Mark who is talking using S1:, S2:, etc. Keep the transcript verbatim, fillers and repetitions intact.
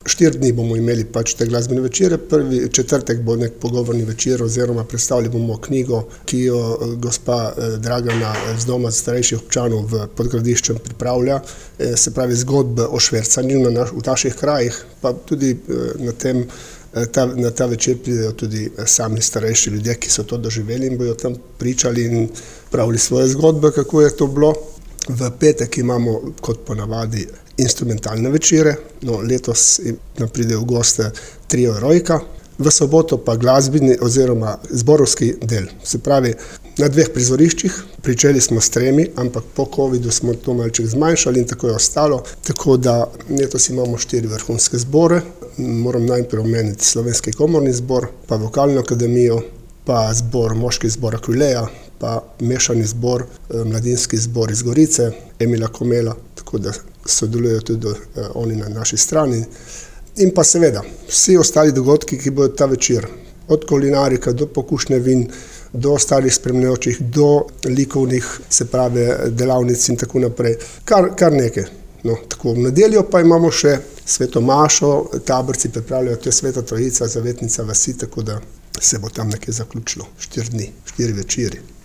S1: štiri dni bomo imeli pač te glasbene večere. Prvi četrtek bo nek pogovorni večer oziroma predstavili bomo knjigo, ki jo gospa Dragana z doma starejših občanov v Podgradišču pripravlja, se pravi zgodbe o švercanju na naš, v naših krajih, pa tudi na tem Ta, na ta večer pridejo tudi sami starejši ljudje, ki so to doživeli in bojo tam pričali in pravili svoje zgodbe, kako je to bilo. V petek imamo kot ponavadi instrumentalne večere, no, letos nam pridejo v goste trio Rojka, v soboto pa glasbeni oziroma zborovski del. Se pravi, na dveh prizoriščih, pričeli smo s tremi, ampak po covidu smo to malček zmanjšali in tako je ostalo, tako da letos imamo štiri vrhunske zbore. Moram najprej omeniti Slovenski komorni zbor, pa Vokalno akademijo, pa zbor, moški zbor Akvileja, pa mešani zbor, mladinski zbor iz Gorice, Emila Komela, tako da sodelujejo tudi oni na naši strani. In pa seveda vsi ostali dogodki, ki bodo ta večer, od kulinarika do pokušnje vin, do ostalih spremljajočih, do likovnih, se pravi, delavnic in tako naprej. Kar, kar nekaj. No, tako, v nedeljo pa imamo še sveto mašo, taborci pripravljajo, to je Sveta Trojica, zavetnica vasi, tako da se bo tam nekje zaključilo. Štiri dni, štiri večeri.